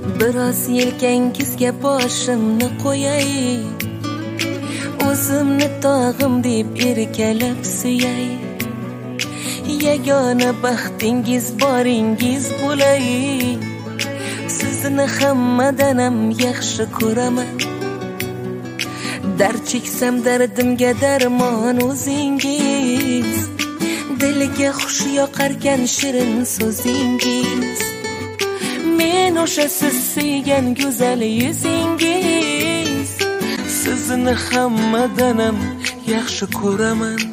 Biroz yelkangizga boshimni qo'yay, o'zimni tog'im deb erkalab suyay. Yagona baxtingiz boringiz bo'lay, sizni hammadan ham yaxshi ko'raman. Dard cheksam dardimga darmon o'zingiz, dilga xush yoqarkan shirin so'zingiz. Men o'sha siz suygan go'zal yuzingiz, sizni hammadan ham yaxshi ko'raman.